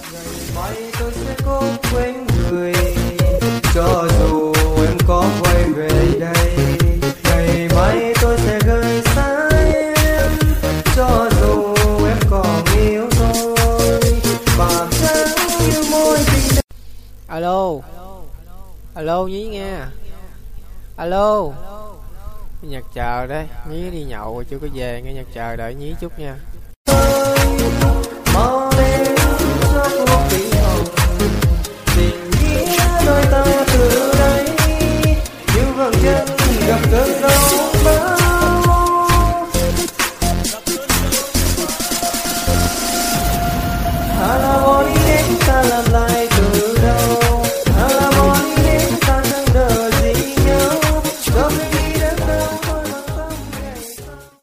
mai tôi sẽ cố quên người, cho dù em có quay về đây. Ngày mai tôi sẽ rời xa em, cho dù em còn yêu tôi. Và trắng như môi tình. Alo, alo Nhí nghe. Alo, Nhật chờ đây, Nhí đi nhậu chưa có về, nghe Nhật chờ đợi Nhí chút nha.